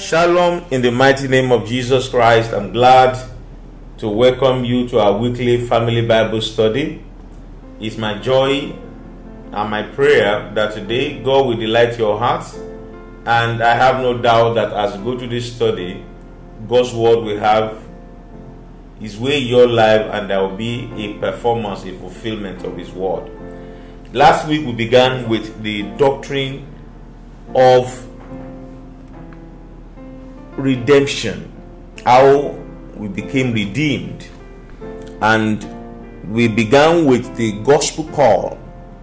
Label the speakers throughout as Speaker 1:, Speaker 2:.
Speaker 1: Shalom in the mighty name of Jesus Christ. I'm glad to welcome you to our weekly family Bible study. It's my joy and my prayer that today God will delight your hearts, and I have no doubt that as we go to this study, God's word will have His way in your life, and there will be a performance, a fulfillment of His word. Last week we began with the doctrine of redemption, how we became redeemed, and we began with the gospel call,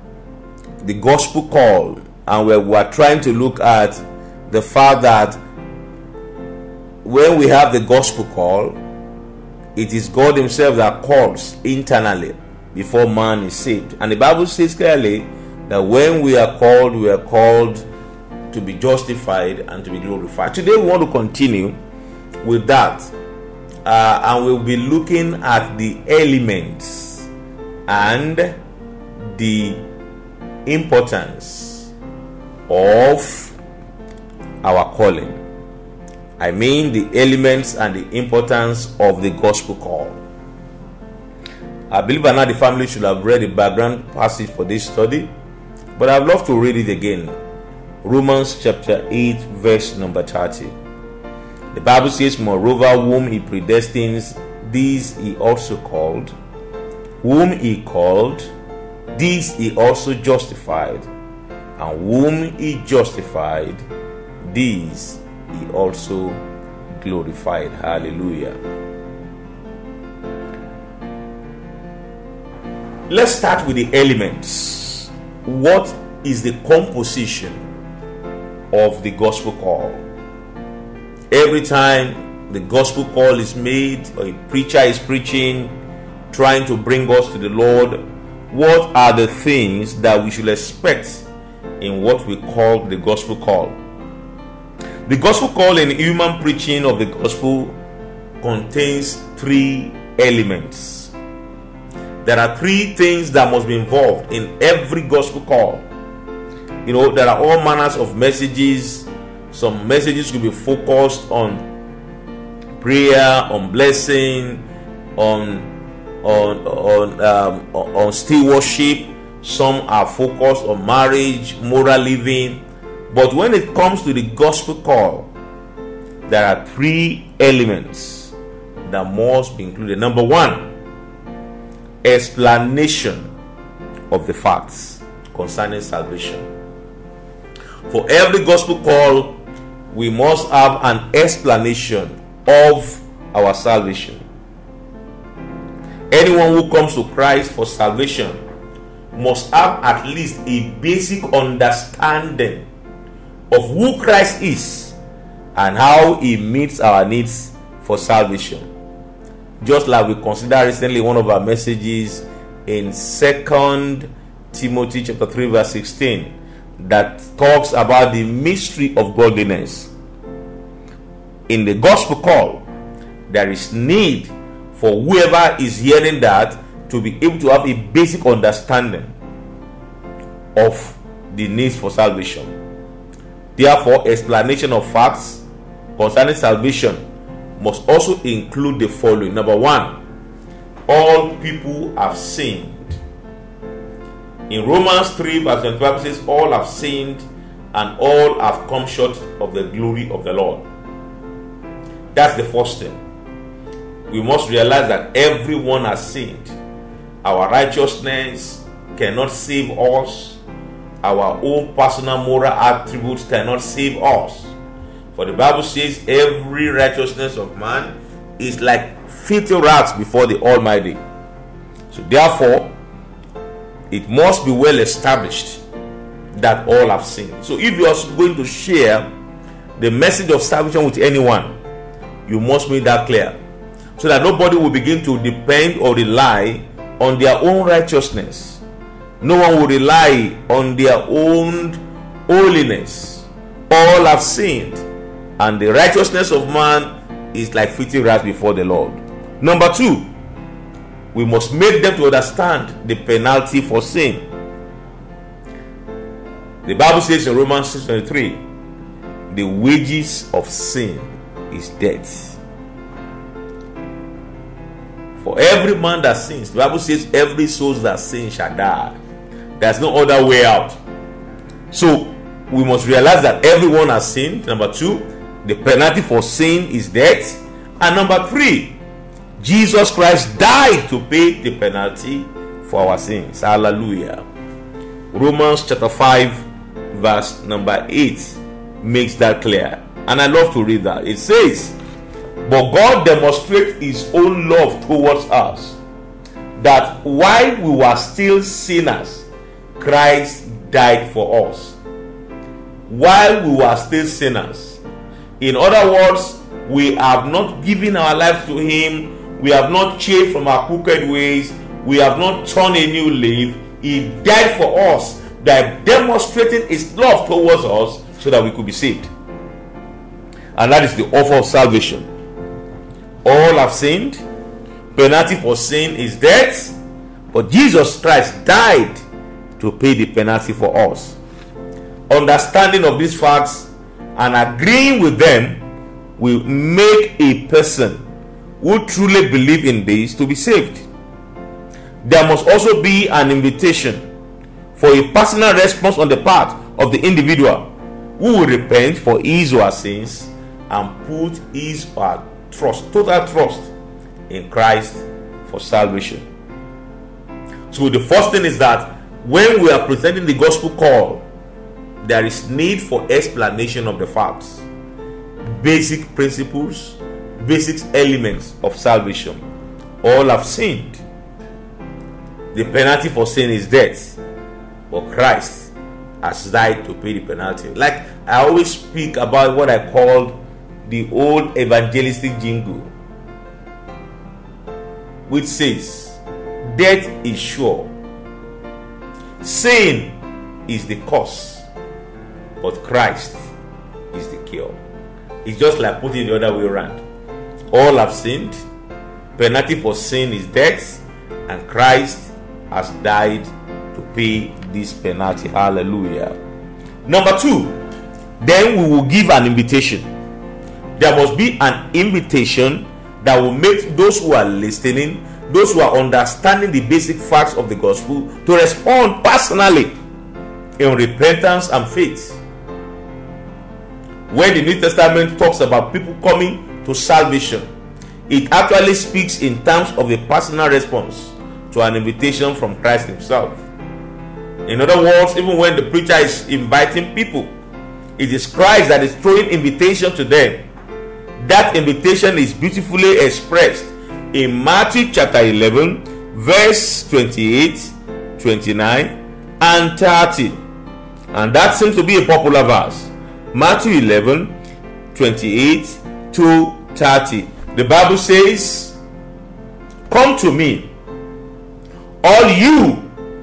Speaker 1: and we were trying to look at the fact that when we have the gospel call, it is God Himself that calls internally before man is saved. And the Bible says clearly that when we are called to be justified and to be glorified. Today we want to continue with that, and we'll be looking at the elements and the importance of our calling. I mean the elements and the importance of the gospel call. I believe by now the family should have read the background passage for this study, but I'd love to read it again. Romans chapter 8 verse number 30. The Bible says, moreover, whom He predestines, these He also called. Whom He called, these He also justified. And whom He justified, these He also glorified. Hallelujah. Let's start with the elements. What is the composition of the gospel call? Every time the gospel call is made, or a preacher is preaching, trying to bring us to the Lord, what are the things that we should expect in what we call the gospel call? The gospel call in human preaching of the gospel contains three elements. There are three things that must be involved in every gospel call. There are all manners of messages. Some messages will be focused on prayer, on blessing, on stewardship. Some are focused on marriage, moral living. But when it comes to the gospel call, there are three elements that must be included. Number one, explanation of the facts concerning salvation. For every gospel call, we must have an explanation of our salvation. Anyone who comes to Christ for salvation must have at least a basic understanding of who Christ is and how He meets our needs for salvation. Just like we considered recently one of our messages in 2 Timothy chapter 3 verse 16, that talks about the mystery of godliness. In the gospel call, there is need for whoever is hearing that to be able to have a basic understanding of the needs for salvation. Therefore, explanation of facts concerning salvation must also include the following. Number one, all people have sinned. In Romans 3 verse 25 says, all have sinned and all have come short of the glory of the Lord. That's the first thing. We must realize that everyone has sinned. Our righteousness cannot save us. Our own personal moral attributes cannot save us. For the Bible says every righteousness of man is like filthy rags before the Almighty. So therefore, it must be well established that all have sinned. So if you are going to share the message of salvation with anyone, you must make that clear, so that nobody will begin to depend or rely on their own righteousness. No one will rely on their own holiness. All have sinned, and the righteousness of man is like filthy rags before the Lord. Number two, we must make them to understand the penalty for sin. The Bible says in Romans 6:23, the wages of sin is death. For every man that sins, the Bible says every soul that sins shall die. There's no other way out. So we must realize that everyone has sinned. Number 2, the penalty for sin is death. And number 3, Jesus Christ died to pay the penalty for our sins. Hallelujah. Romans chapter 5 verse number 8 makes that clear. And I love to read that. It says, but God demonstrates his own love towards us, that while we were still sinners, Christ died for us. While we were still sinners. In other words, we have not given our lives to him. We have not changed from our crooked ways. We have not turned a new leaf. He died for us, that demonstrating his love towards us so that we could be saved. And that is the offer of salvation. All have sinned. Penalty for sin is death. But Jesus Christ died to pay the penalty for us. Understanding of these facts and agreeing with them will make a person who truly believes in this to be saved. There must also be an invitation for a personal response on the part of the individual who will repent for his or her sins and put his or her total trust in Christ for salvation. So the first thing is that when we are presenting the gospel call, there is need for explanation of the facts, basic principles, basic elements of salvation. All have sinned. The penalty for sin is death, but Christ has died to pay the penalty. Like I always speak about what I call the old evangelistic jingle, which says, death is sure, sin is the cause, but Christ is the cure. It's just like putting it the other way around. All have sinned. Penalty for sin is death, and Christ has died to pay this penalty. Hallelujah. Number 2, then we will give an invitation. There must be an invitation that will make those who are listening, those who are understanding the basic facts of the gospel, to respond personally in repentance and faith. When the New Testament talks about people coming to salvation, it actually speaks in terms of a personal response to an invitation from Christ himself. In other words, even when the preacher is inviting people, it is Christ that is throwing invitation to them. That invitation is beautifully expressed in Matthew chapter 11 verse 28, 29 and 30. And that seems to be a popular verse. Matthew 11, 28 to 30. The Bible says, come to me, all you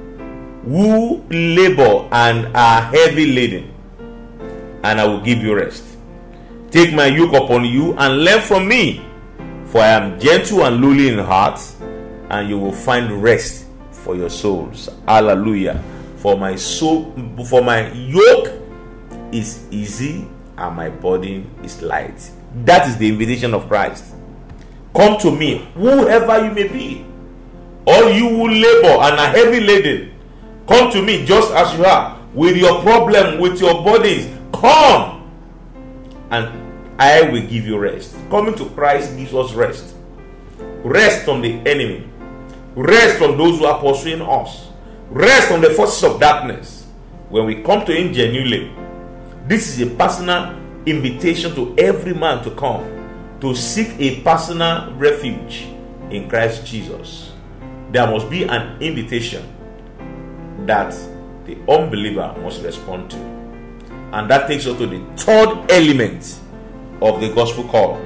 Speaker 1: who labor and are heavy laden, and I will give you rest. Take my yoke upon you and learn from me, for I am gentle and lowly in heart, and you will find rest for your souls. Hallelujah. For my yoke is easy and my burden is light. That is the invitation of Christ. Come to me, whoever you may be, all you who labor and are heavy laden. Come to me just as you are, with your problem, with your bodies. Come, and I will give you rest. Coming to Christ gives us rest. Rest from the enemy. Rest from those who are pursuing us. Rest from the forces of darkness. When we come to him genuinely, this is a personal invitation to every man to come, to seek a personal refuge in Christ Jesus. There must be an invitation that the unbeliever must respond to. And that takes us to the third element of the gospel call: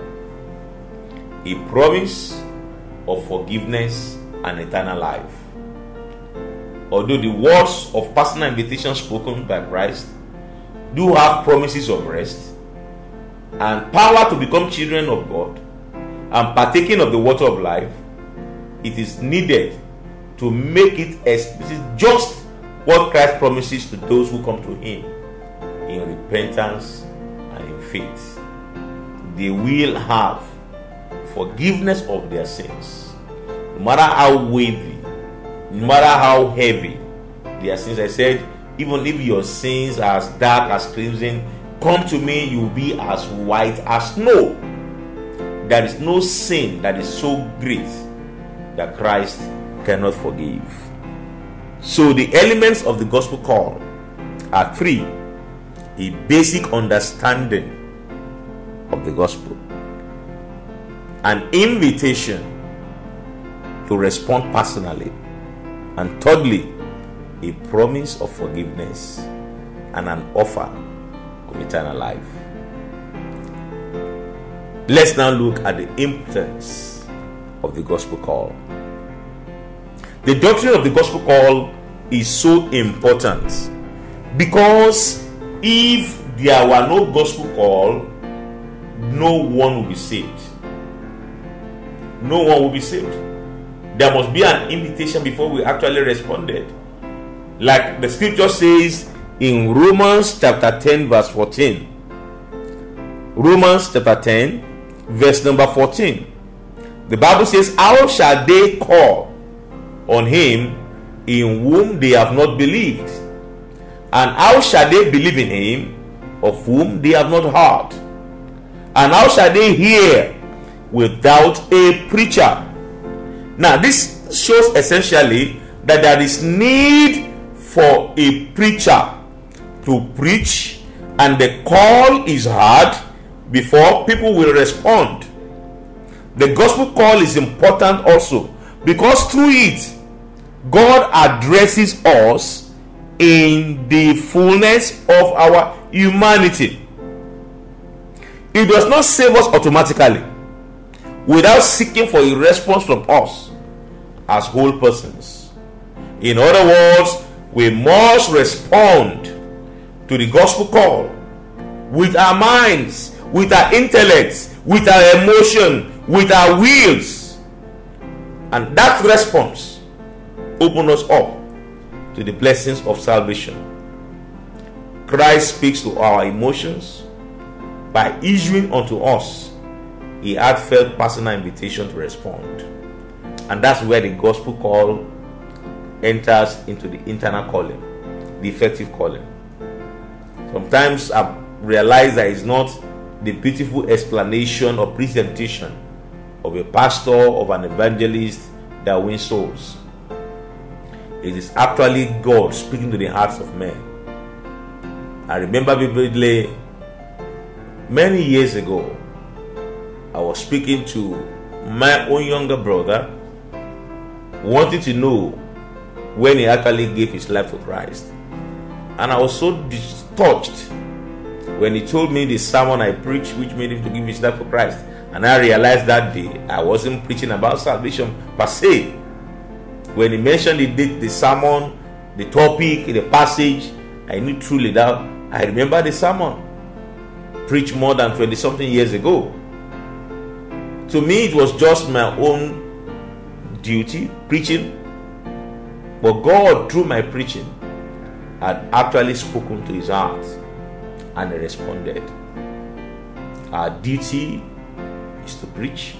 Speaker 1: a promise of forgiveness and eternal life. Although the words of personal invitation spoken by Christ do have promises of rest and power to become children of God and partaking of the water of life, it is needed to make it explicit just what Christ promises to those who come to him in repentance and in faith, they will have forgiveness of their sins. No matter how weighty, no matter how heavy their sins. I said, even if your sins are as dark as crimson, come to me, you will be as white as snow. There is no sin that is so great that Christ cannot forgive. So the elements of the gospel call are three: a basic understanding of the gospel, an invitation to respond personally, and thirdly, a promise of forgiveness and an offer of eternal life. Let's now look at the importance of the gospel call. The doctrine of the gospel call is so important because if there were no gospel call, no one will be saved. No one will be saved. There must be an invitation before we actually responded. Like the scripture says in Romans chapter 10 verse 14. Romans chapter 10 verse number 14. The Bible says, how shall they call on him in whom they have not believed? And how shall they believe in him of whom they have not heard? And how shall they hear without a preacher? Now this shows essentially that there is need for a preacher to preach, and the call is heard before people will respond. The gospel call is important also because through it God addresses us in the fullness of our humanity. It does not save us automatically without seeking for a response from us as whole persons. In other words, we must respond to the gospel call with our minds, with our intellects, with our emotion, with our wills. And that response opens us up to the blessings of salvation. Christ speaks to our emotions by issuing unto us a heartfelt personal invitation to respond. And that's where the gospel call enters into the internal calling, the effective calling. Sometimes I've realized that it's not the beautiful explanation or presentation of a pastor, of an evangelist that wins souls. It is actually God speaking to the hearts of men. I remember vividly, many years ago, I was speaking to my own younger brother, wanting to know when he actually gave his life to Christ. And I was so touched when he told me the sermon I preached, which made him to give his life to Christ. And I realized that day I wasn't preaching about salvation per se. When he mentioned the sermon, the topic, the passage, I knew truly that I remember the sermon preached more than 20 something years ago. To me, it was just my own duty preaching, but God, through my preaching, had actually spoken to his heart and he responded. Our duty is to preach.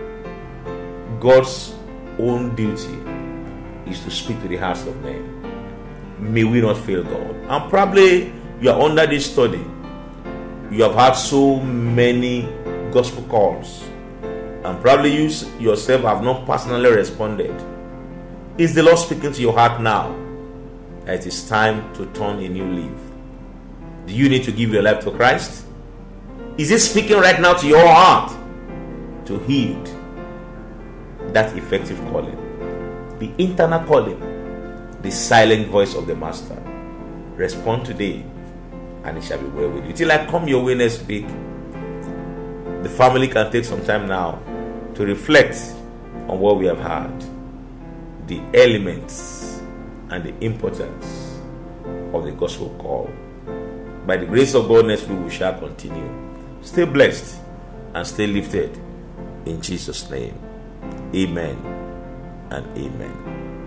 Speaker 1: God's own duty is to speak to the hearts of men. May we not fail God. And probably you are under this study, you have had so many gospel calls, and probably you yourself have not personally responded. Is the Lord speaking to your heart now that it is time to turn a new leaf? Do you need to give your life to Christ? Is He speaking right now to your heart to heed that effective calling, the internal calling, the silent voice of the Master? Respond today, and it shall be well with you. Till I come your way next week, the family can take some time now to reflect on what we have heard, the elements and the importance of the gospel call. By the grace of God, next week we shall continue. Stay blessed and stay lifted in Jesus' name. Amen and amen.